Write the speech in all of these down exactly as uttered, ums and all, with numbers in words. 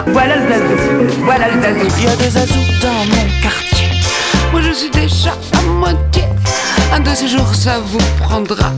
Voilà le zazou, voilà le zazou. Il y a des zazous dans mon quartier. Moi je suis déjà à moitié. Un de ces jours ça vous prendra.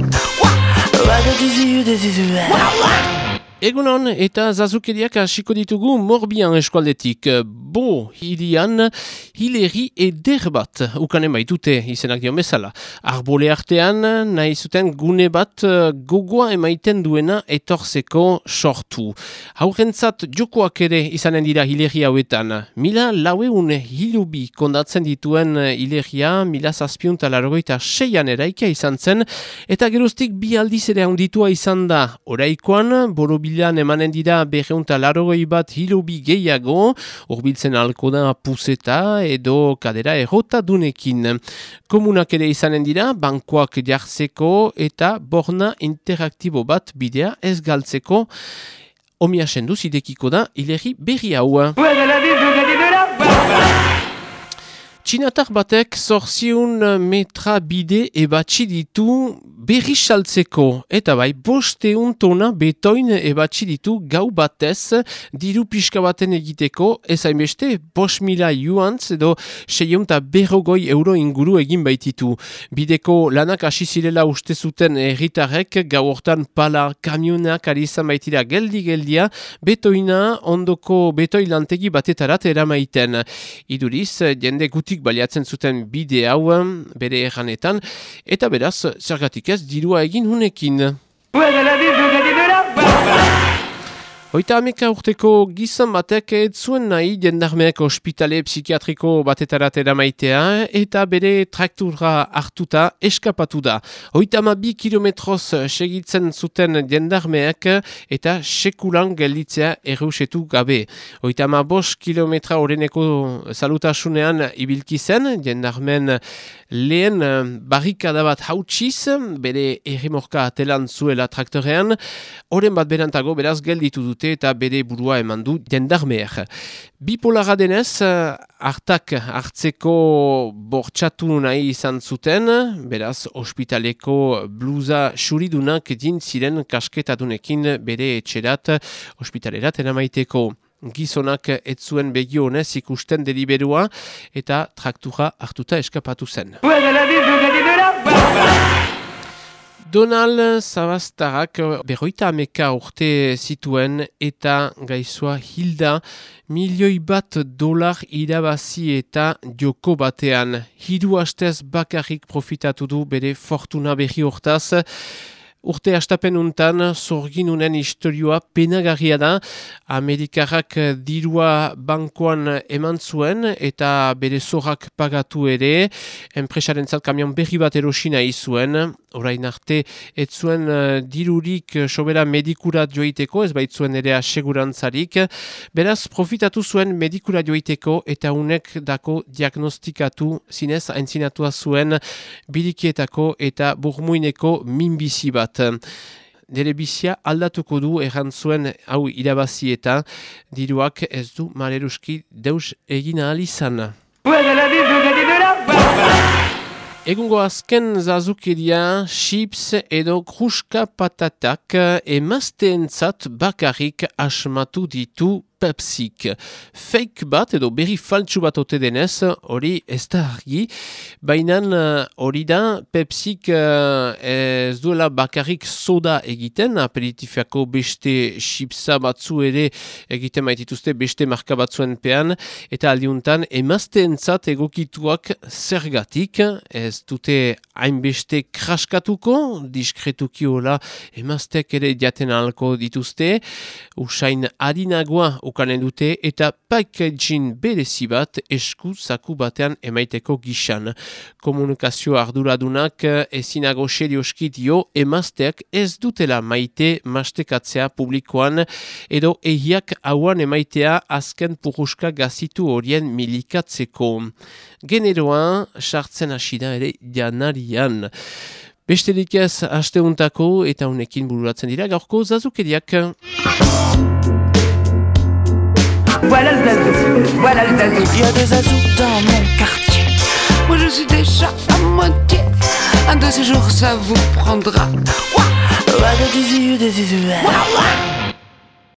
Egunon eta zazukeriak hasiko ditugu Morbihan eskualdetik. Bo, hirian, hileri eder bat, ukanen baitute izenak dion bezala. Arbole artean, nahi zuten gune bat gogoa emaiten duena etorzeko sortu. Haurentzat jokoak ere izanen dira hileri hauetan. Mila laueun hilubi kondatzen dituen hileria, mila zazpiunta largoita seian eraikia izan zen, eta geroztik bi aldiz ere handitua izan da. Oraikoan, borobilan emanen dira berreunta largoi bat hilubi gehiago, urbiltzen alko da puseta edo kadera errota dunekin. Komunak ere izanen dira, bankoak jartzeko eta borna interaktibo bat bidea ez galtzeko. Omia senduz idekiko da hileri berri hau. Txinatar batek zorziun metra bide ebatsi ditu berri saltzeko. Eta bai, bosteun tona betoin ebatsi ditu gau batez diru pixka baten egiteko. Ez hainbeste, bos mila yuantz edo seionta berrogoi euro inguru egin baititu. Bideko lanak hasi zirela uste zuten herritarrek gau hortan pala kamionak ari izan baitira geldi-geldia betoina ondoko betoi lantegi batetarat eramaiten. Iduriz, jende gutik baliatzen zuten bide hau bere erranetan, eta beraz, zergatik ez dirua egin hunekin. Hoita hameka urteko gizon batek ez zuen nahi jendarmeak ospitale psikiatriko batetarat eramaitea eta bere traktura hartuta eskapatu da. Hoita hamabi kilometroz segitzen zuten jendarmeak eta sekulan gelditzea erreusetu gabe. Hoita hamabos kilometra horreneko salutasunean ibilki zen, jendarmen lehen barrikada bat hautsiz, bere errimorka atelan zuela traktorean, horren bat berantago beraz gelditu dute eta bere burua eman du jendarmeak. Bipolara denez, hartak hartzeko bortxatu nahi izan zuten, beraz, ospitaleko bluza xuridunak din ziren kasketadunekin bere etxerat ospitalerat eramaiteko. Gizonak ez zuen begionez ikusten deliberua eta traktura hartuta eskapatu zen. Donald Zabaztarrak berroita hameka urte zituen eta gaizua hilda milioi bat dolar irabazi eta joko batean. Hiru hastez bakarrik profitatu du bere fortuna berri hortaz. Urte hastapen untan, zorginunen historioa penagarria da. Amerikarrak dirua bankoan eman zuen eta bere zorrak pagatu ere. Enpresaren zat kamion berri bat erosina izuen. Orain arte, ez zuen dirurik sobera medikura joiteko, ez baitzuen ere asegurantzarik. Beraz, profitatu zuen medikura joiteko eta unek dako diagnostikatu zinez aintzinatua zuen birikietako eta burmuineko minbizi bat. Nere bizia aldatuko du errantzuen hau irabazi eta diruak ez du maleruski deus egin ahal izan. Egungo azken zazukeria, chips edo kruska patatak emazteentzat bakarrik asmatu ditu Pepsik. Fake bat edo berri faltsu bat ote denez, hori ez da argi, baina hori da Pepsik ez duela bakarrik soda egiten, aperitifiako beste chipsa batzu ere egiten baitituzte beste marka batzuen pean, eta aldiuntan emazteentzat egokituak zergatik, ez dute hainbeste kraskatuko, diskretuki hola emazteak ere jaten ahalko dituzte, usain adinagoa ukanen dute eta packaging berezi bat esku zaku batean emaiteko gisan. Komunikazio arduradunak ezinago serioski dio emazteak ez dutela maite mastekatzea publikoan edo ehiak hauan emaitea azken puruska gazitu horien milikatzeko. Generoa sartzen hasi da ere janarian. Besterik ez asteuntako eta unekin bururatzen dira gaurko zazukeriak. Voilà le zazou, voilà le zazou. Il y a des zazous dans mon quartier. Moi je suis déjà à moitié. Un de ces jours ça vous prendra. Ouais, des zizous, des zizous.